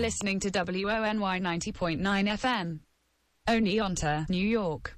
listening to WONY 90.9 FM. Oneonta, New York.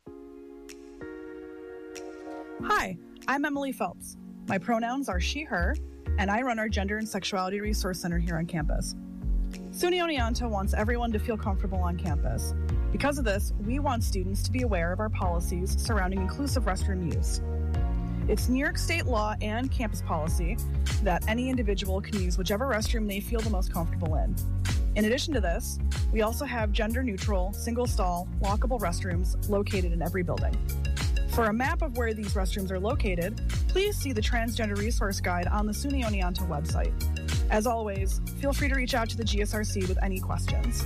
Hi, I'm Emily Phelps. My pronouns are she, her, and I run our Gender and Sexuality Resource Center here on campus. SUNY Oneonta wants everyone to feel comfortable on campus. Because of this, we want students to be aware of our policies surrounding inclusive restroom use. It's New York State law and campus policy that any individual can use whichever restroom they feel the most comfortable in. In addition to this, we also have gender-neutral, single-stall, lockable restrooms located in every building. For a map of where these restrooms are located, please see the Transgender Resource Guide on the SUNY Oneonta website. As always, feel free to reach out to the GSRC with any questions.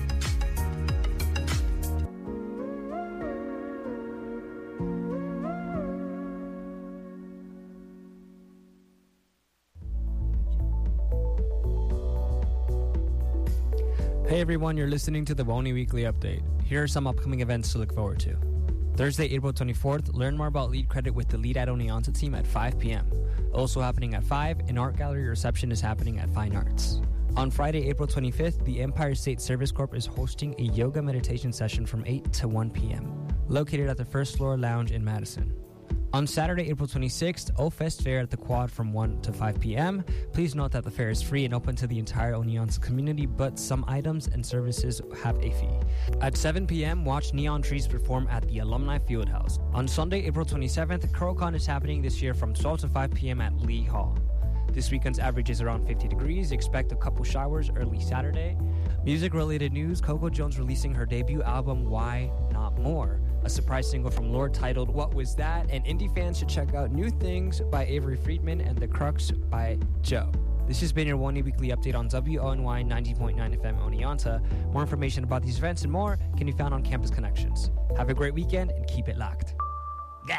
Hey everyone, you're listening to the WONY Weekly Update. Here are some upcoming events to look forward to. Thursday, April 24th, learn more about Lead Credit with the Lead at Oneonta team at 5 p.m. Also happening at 5, an art gallery reception is happening at Fine Arts. On Friday, April 25th, the Empire State Service Corp is hosting a yoga meditation session from 8 to 1 p.m., located at the First Floor Lounge in Madison. On Saturday, April 26th, O-Fest Fair at the Quad from 1 to 5 p.m. Please note that the fair is free and open to the entire Oneonta community, but some items and services have a fee. At 7 p.m., watch Neon Trees perform at the Alumni Fieldhouse. On Sunday, April 27th, CurlCon is happening this year from 12 to 5 p.m. at Lee Hall. This weekend's average is around 50 degrees. Expect a couple showers early Saturday. Music-related news, Coco Jones releasing her debut album, Why Not More? A surprise single from Lorde titled What Was That? And indie fans should check out New Things by Avery Friedman and The Crux by Joe. This has been your WONY Weekly Update on WONY 90.9 FM Oneonta. More information about these events and more can be found on Campus Connections. Have a great weekend and keep it locked. Yeah.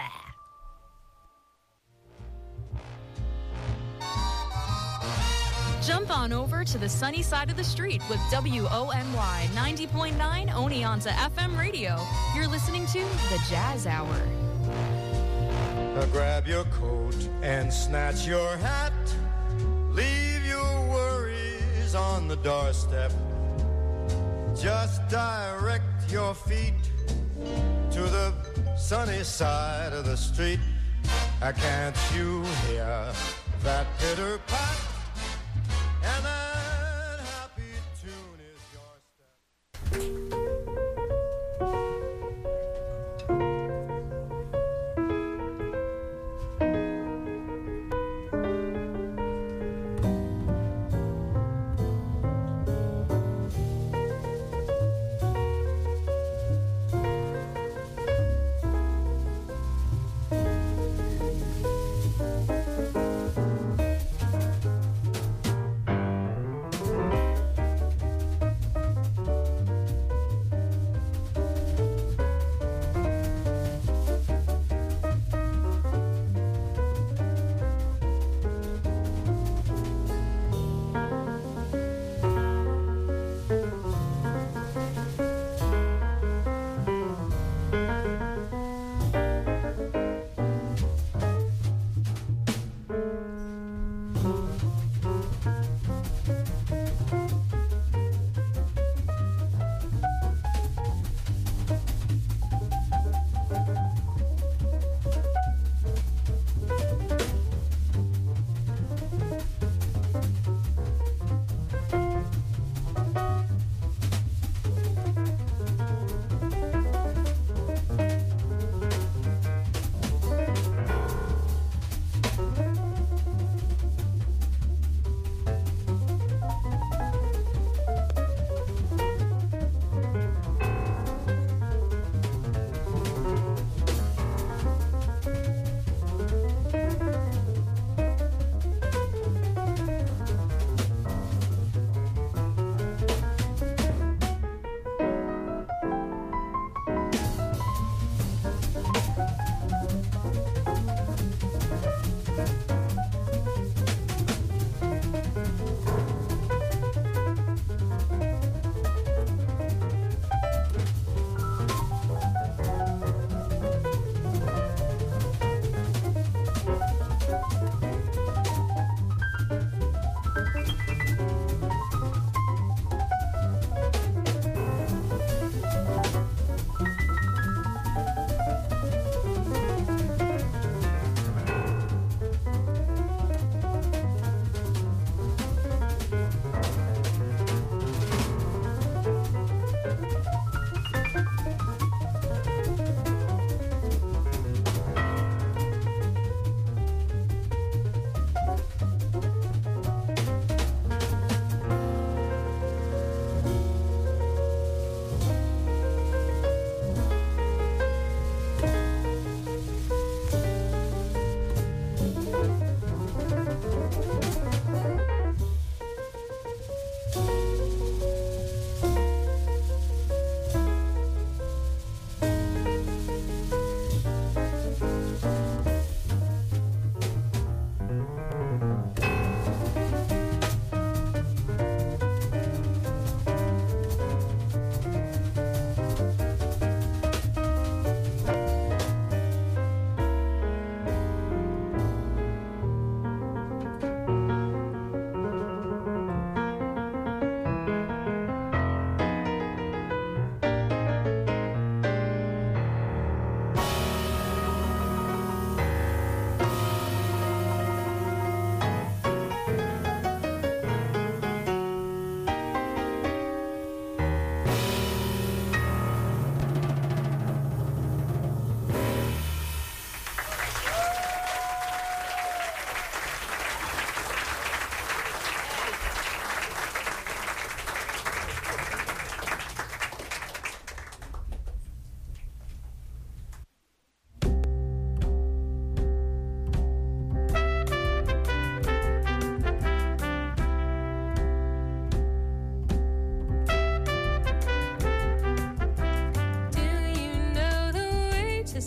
Jump on over to the sunny side of the street with WONY 90.9 Oneonta FM radio. You're listening to The Jazz Hour. Now grab your coat and snatch your hat. Leave your worries on the doorstep. Just direct your feet to the sunny side of the street. Can't you hear that pitter pat? And that happy tune is your step.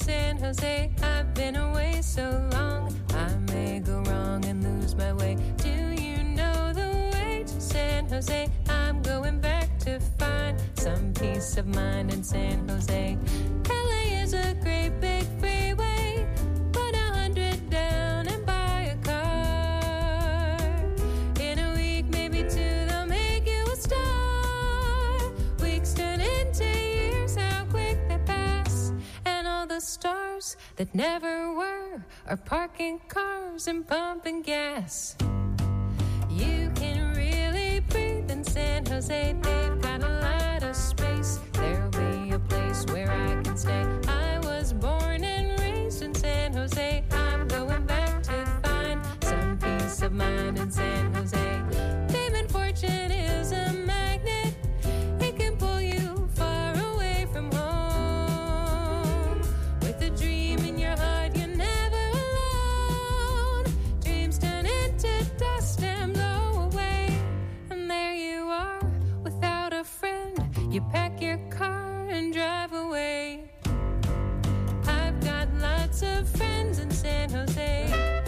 San Jose. I've been away so long, I may go wrong and lose my way. Do you know the way to San Jose? I'm going back to find some peace of mind in San Jose. LA is a great big freeway. Put 100 down and buy a car. In a week, maybe two, they'll make you a star. Weeks turn into years, how quick they pass. And all the stars that never were are parking cars and pumping gas. You can really breathe in San Jose. They've got a lot of space. There'll be a place where I can stay. I was born and raised in San Jose. I'm going back to find some peace of mind in San Jose. Fame and fortune is a magnet. It can pull you far away from home. With a dream in your heart, you're never alone. Dreams turn into dust and blow away. And there you are, without a friend. You pack your car and drive away. I've got lots of friends in San Jose.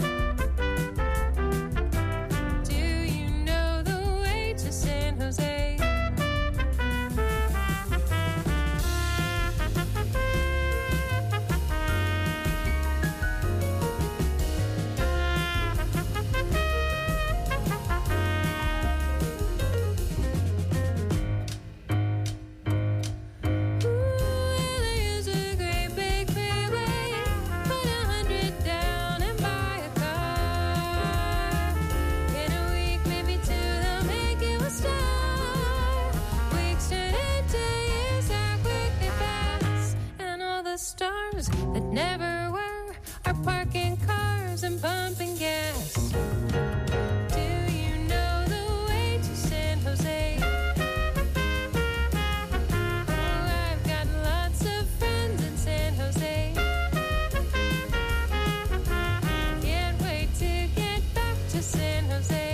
Do you know the way to San Jose? Stars that never were are parking cars and pumping gas. Do you know the way to San Jose? Oh, I've got lots of friends in San Jose. Can't wait to get back to San Jose.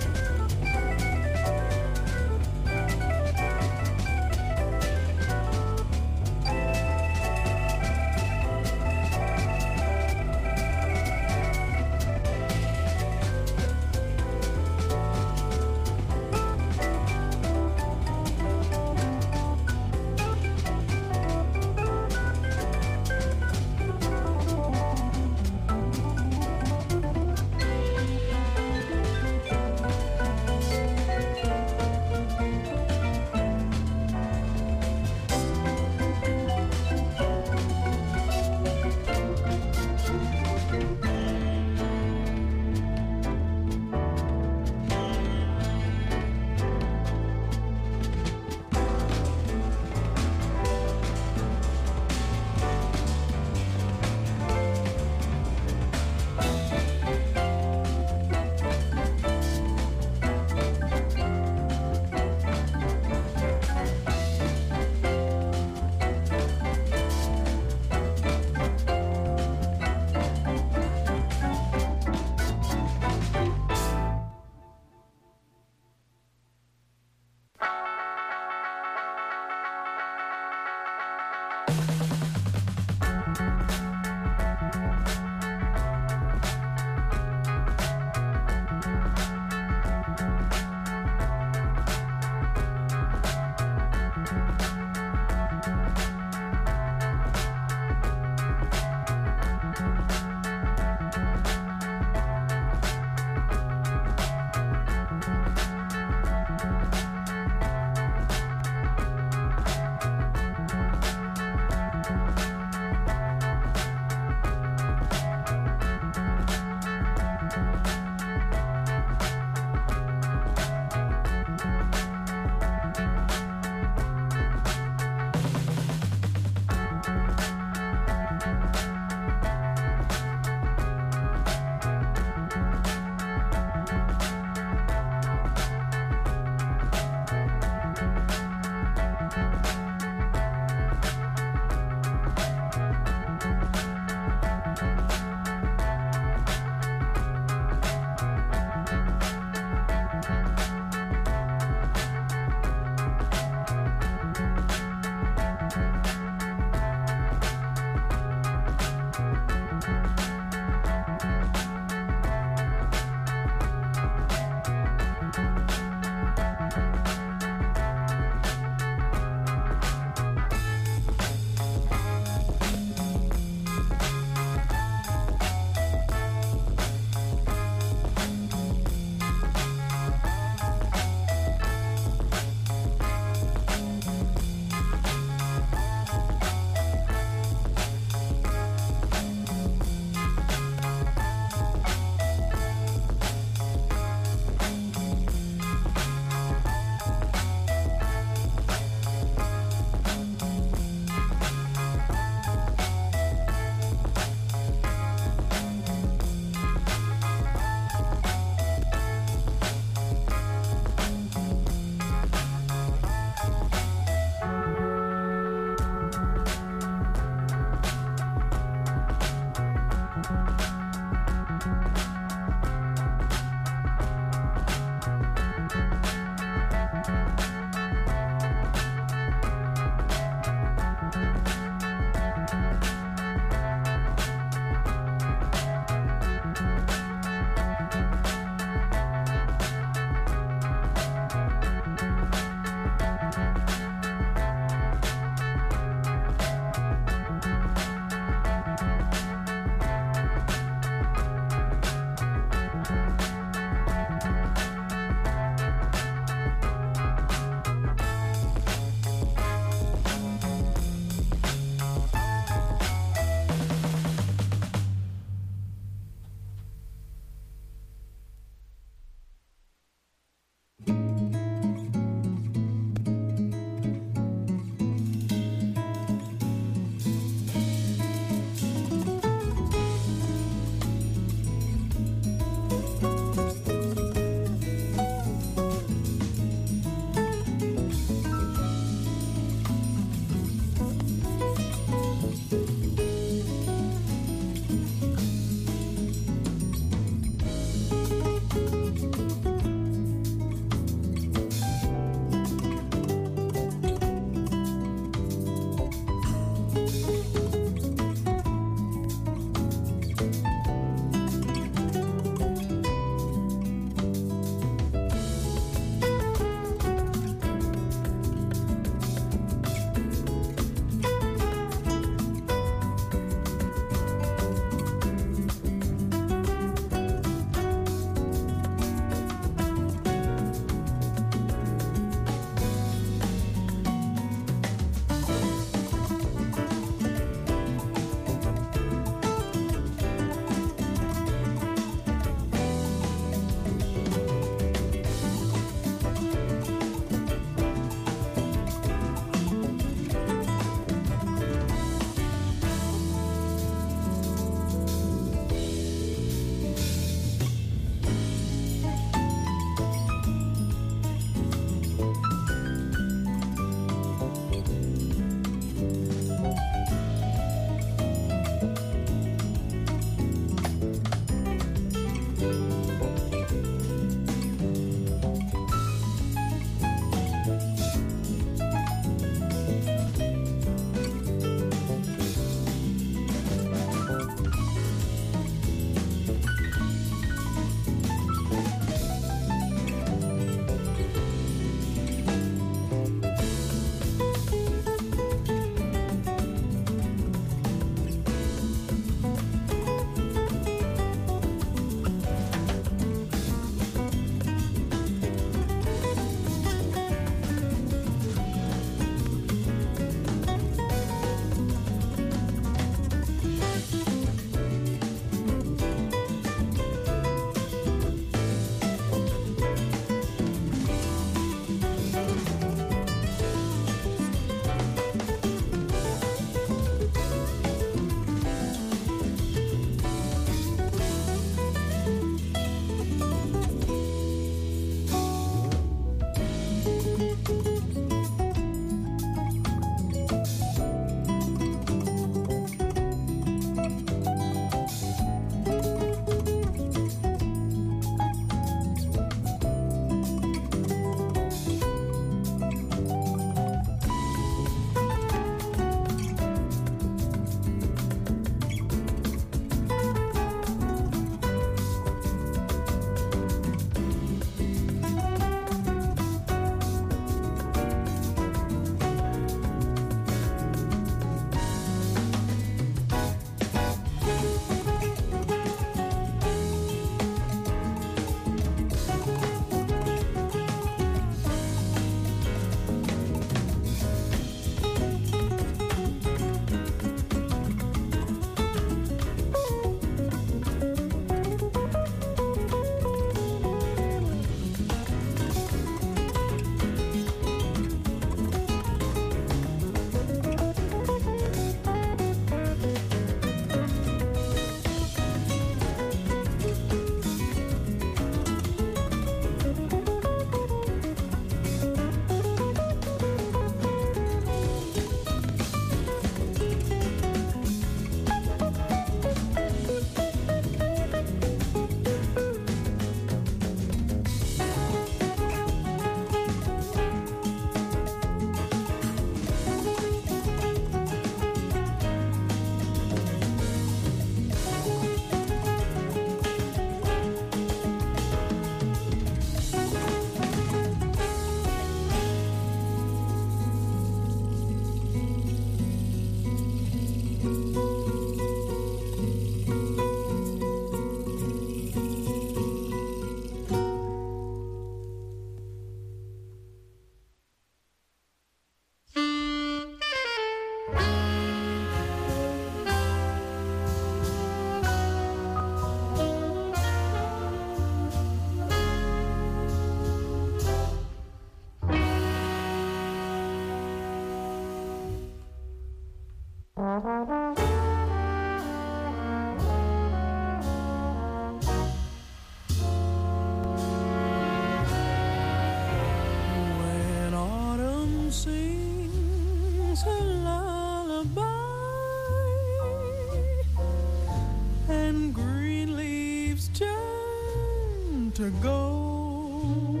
to gold.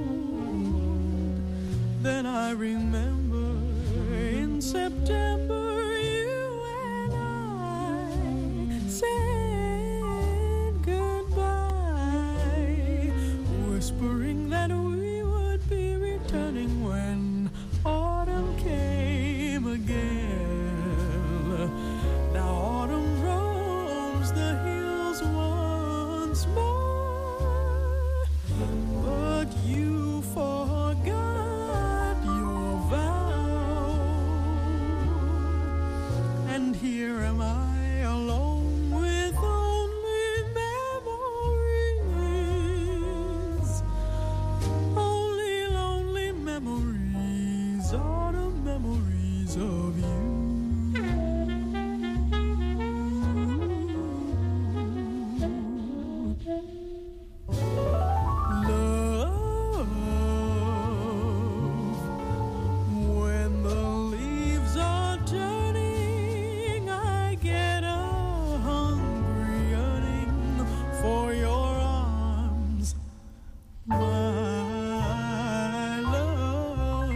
Then I remember in September you and I said goodbye, whispering that we would be returning when autumn came again. Now autumn roams the hills once more, but you forgot your vow, and here am I alone with only memories, only lonely memories, autumn memories of you. When the leaves are turning, I get a hungry yearning for your arms, my love.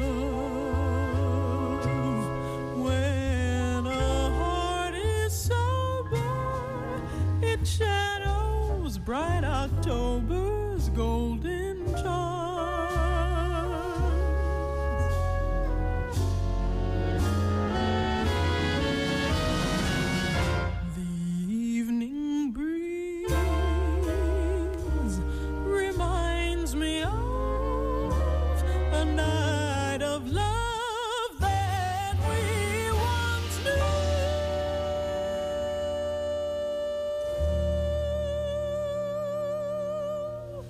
When a heart is sober, it shadows bright October's golden charms. The evening breeze reminds me of a night of love that we once knew.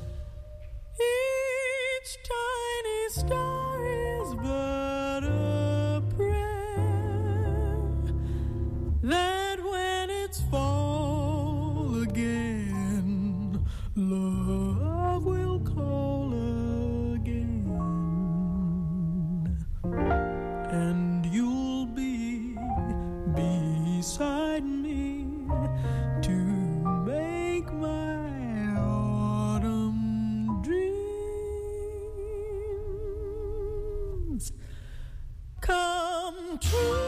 Each tiny star is but a prayer that when it's fall again, love will call again, and you'll be beside me to make my autumn dreams come true.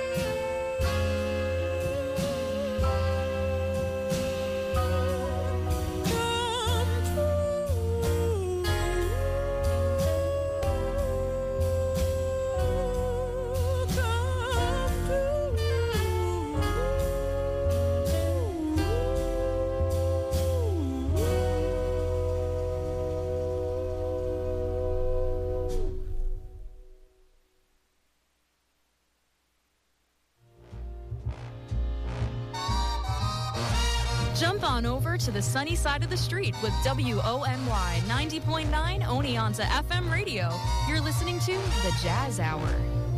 Jump on over to the sunny side of the street with WONY 90.9 Oneonta FM radio. You're listening to The Jazz Hour.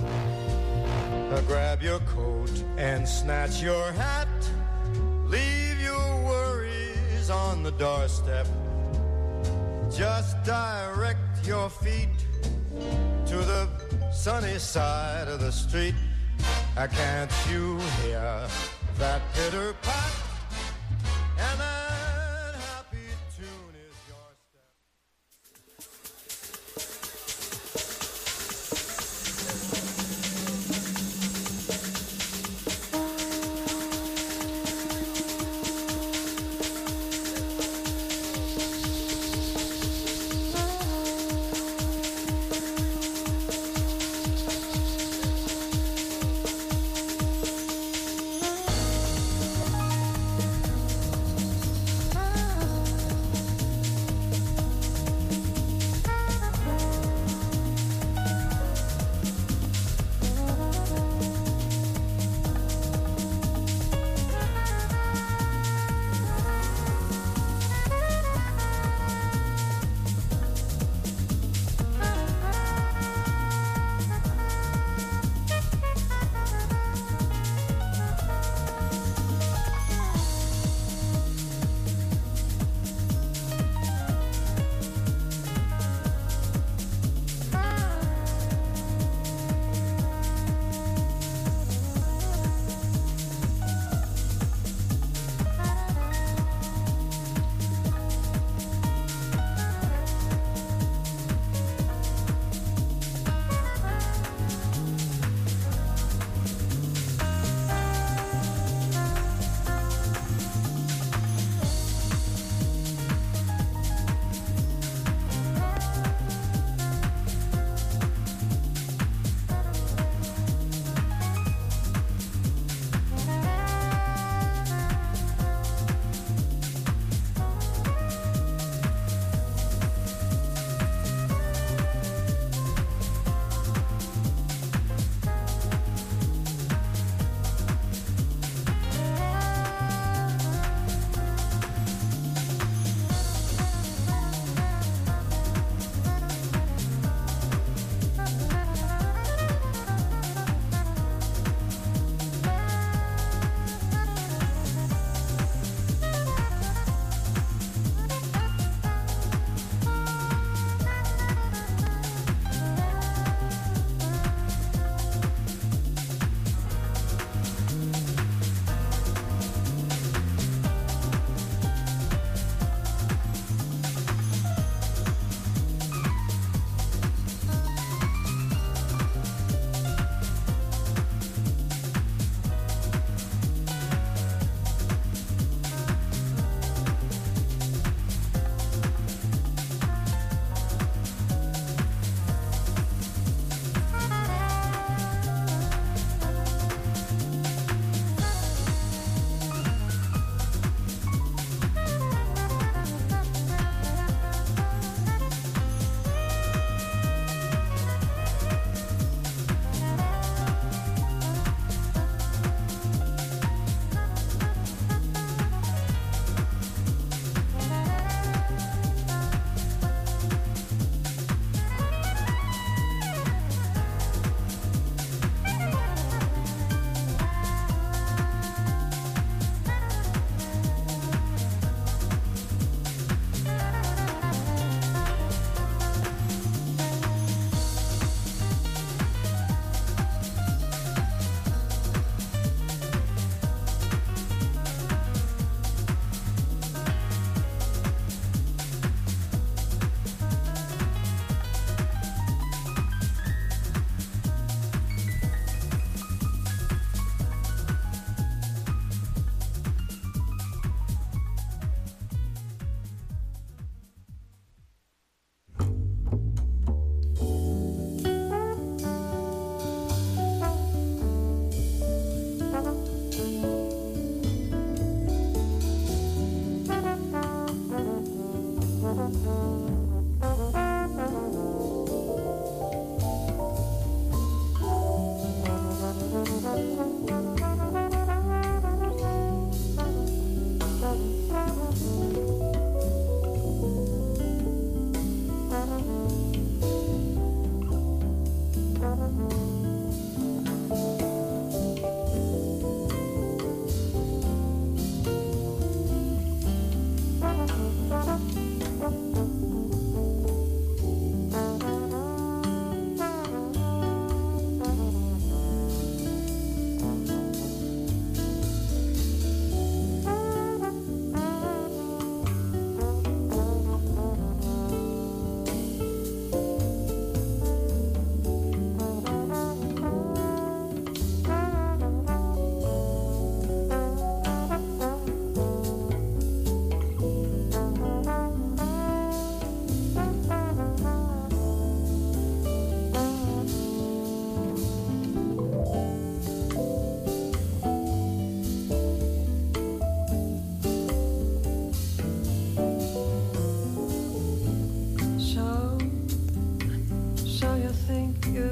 Grab your coat and snatch your hat. Leave your worries on the doorstep. Just direct your feet to the sunny side of the street. Can't you hear that pitter pat? And that happy tune is your step.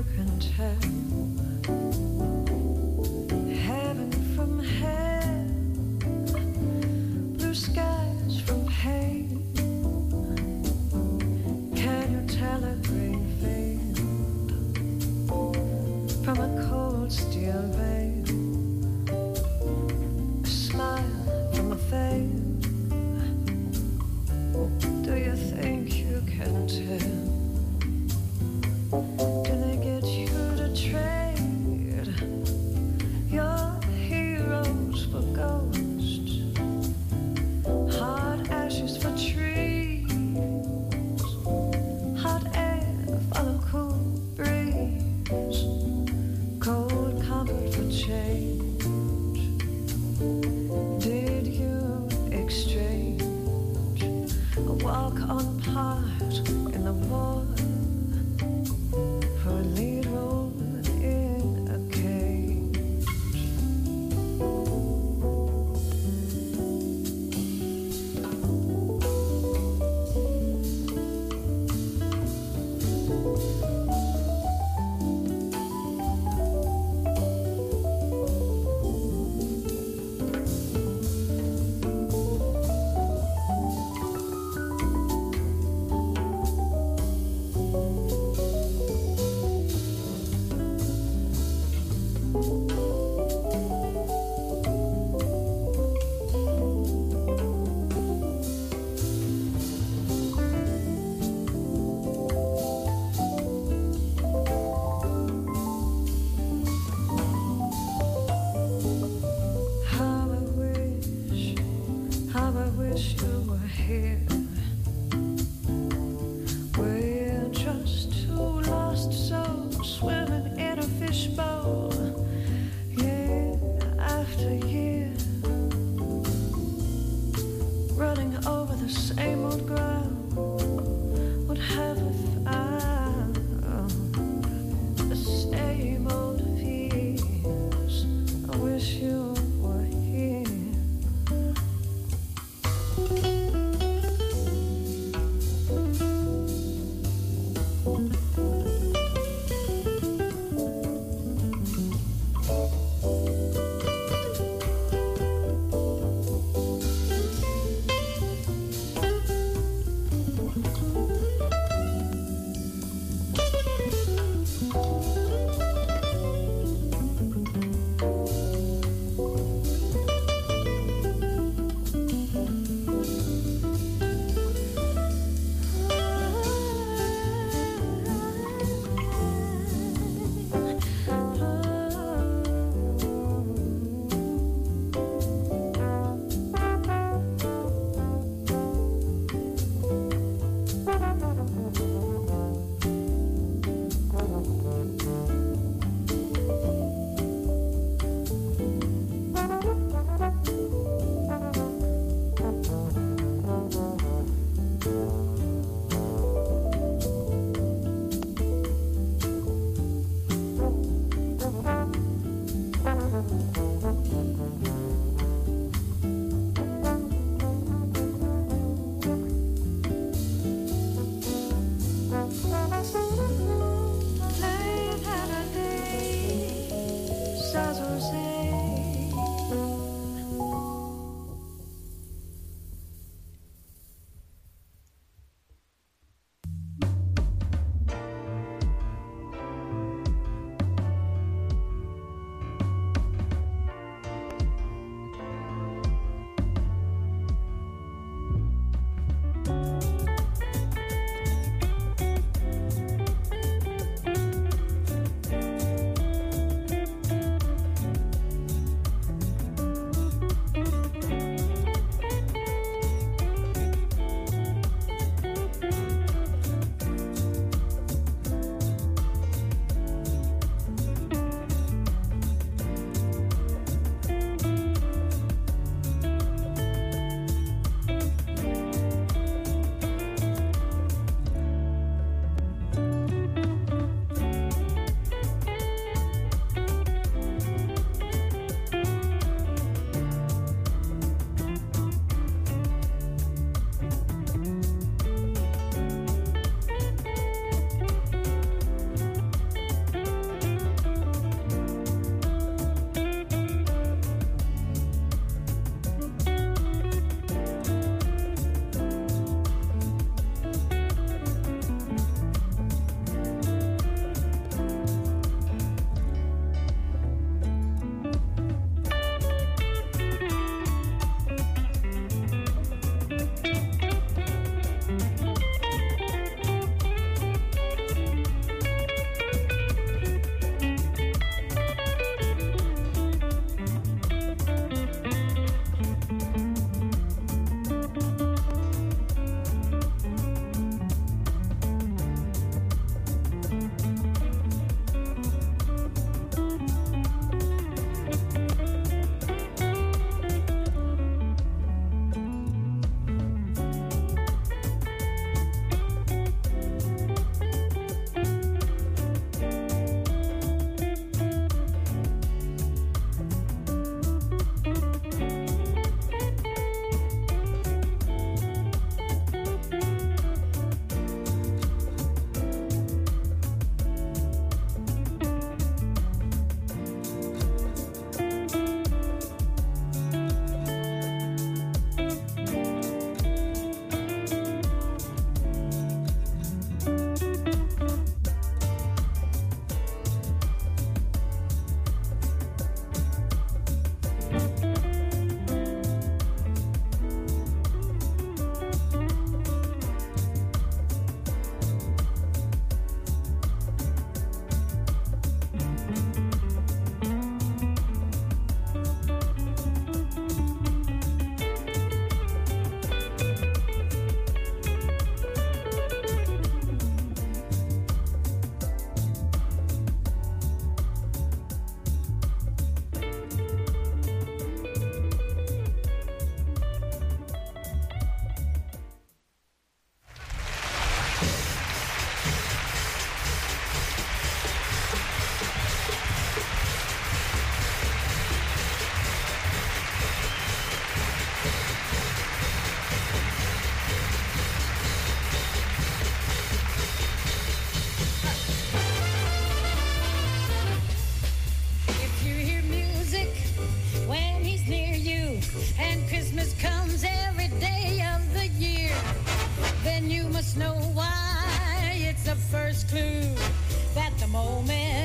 can tell heaven from hell, blue skies from pain? Can you tell a green field from a cold steel veil? A smile from a veil. Do you think you can tell? Do they get you to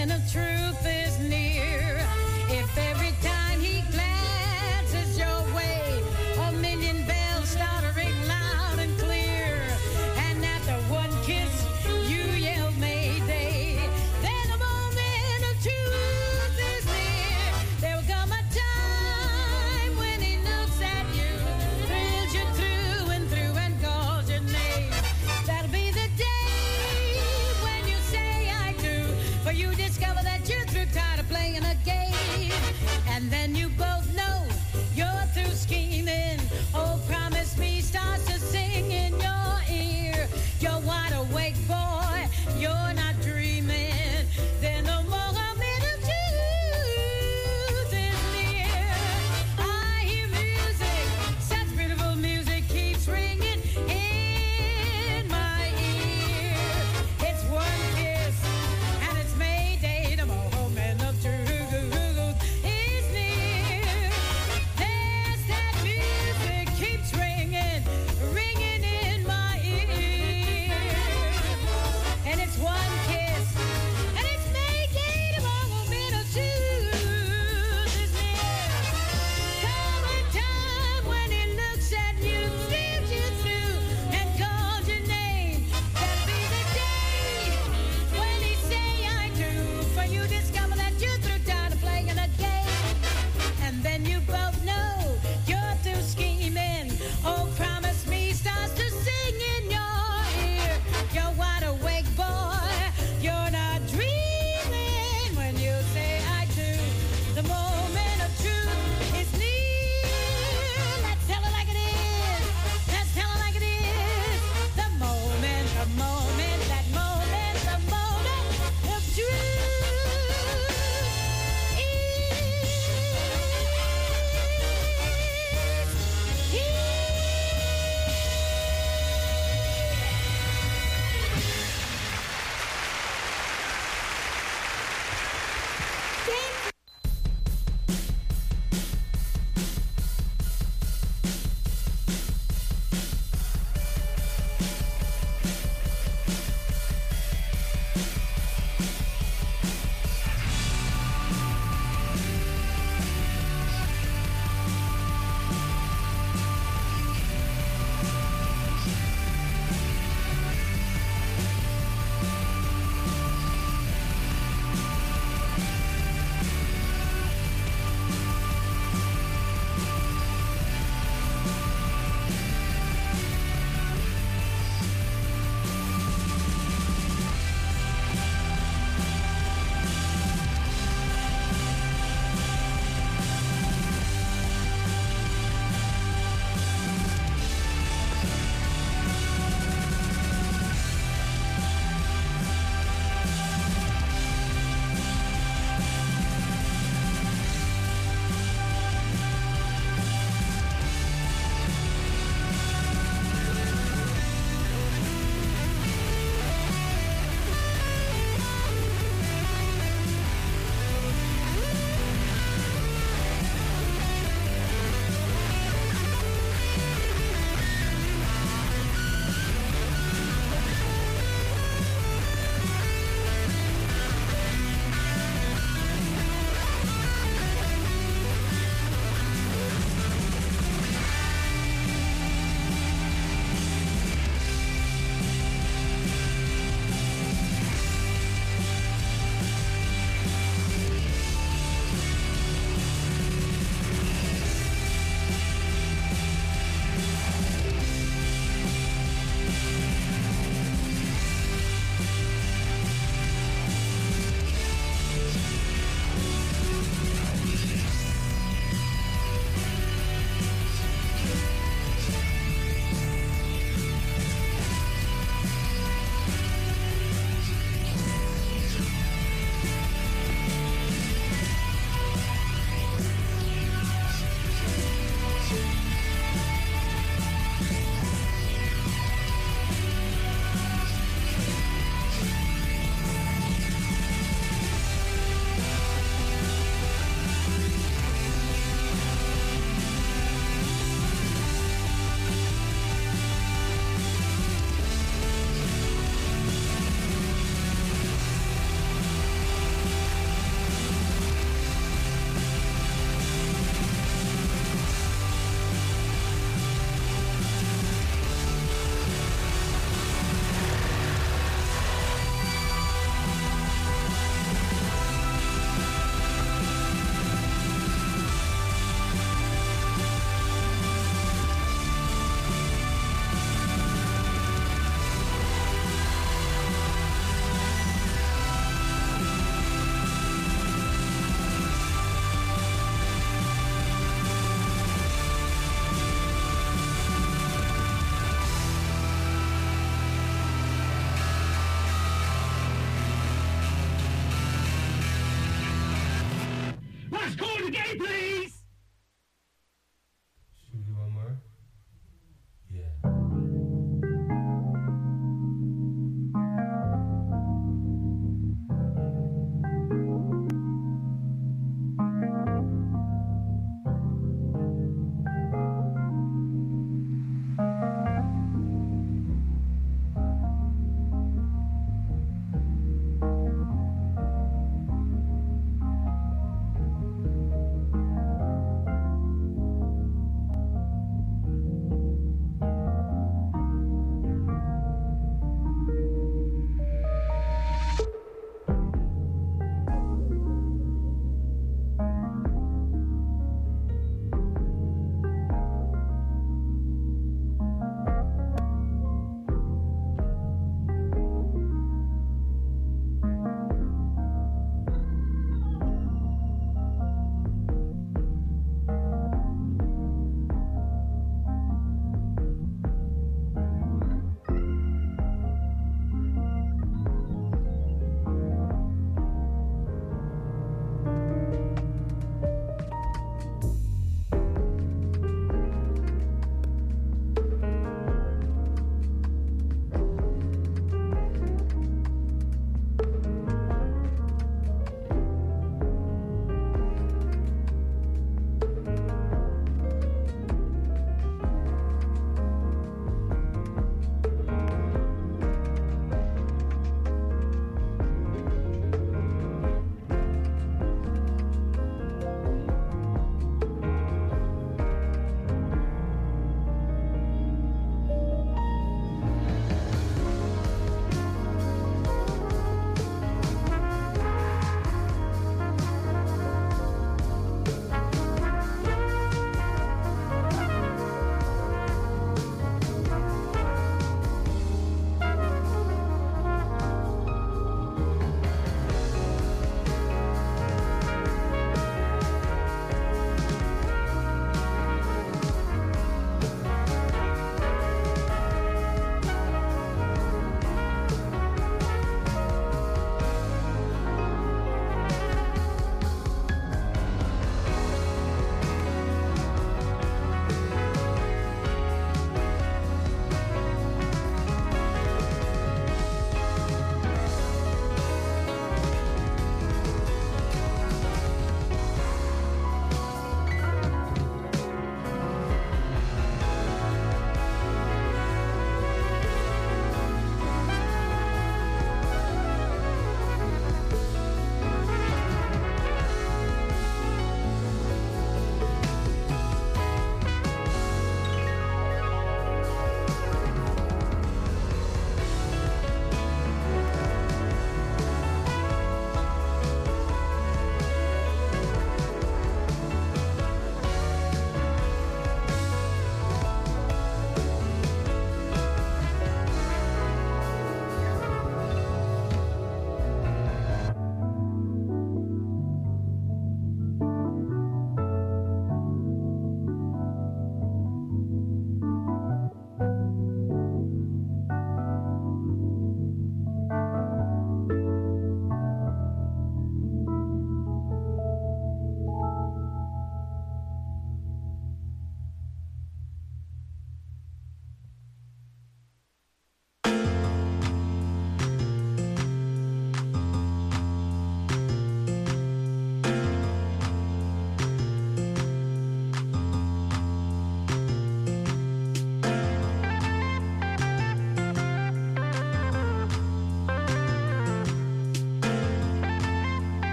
moment of truth is near. If every time he glances your way, a million bells start to ring loud and clear, and after one kiss you yell Mayday, then the moment of truth is near. There will come a time when he looks at you, thrills you through and calls your name. That'll be the day when you say I do, for you discover that you're through, tired of playing a game, and then you both know you're through scheming. Oh, promise me starts to sing in your ear. You're wide awake, boy, you're not dreaming. Then the moment of truth is near. I hear music, such beautiful music keeps ringing in my ear. It's one kiss and it's Mayday, the moment of truth.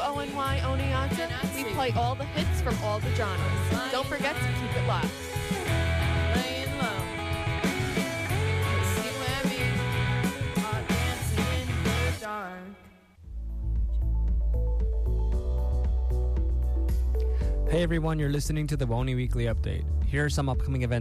WONY Oneonta, we play all the hits from all the genres. Don't forget to keep it locked. Laying low. See where we are dancing in the dark. Hey everyone, you're listening to the WONY Weekly Update. Here are some upcoming events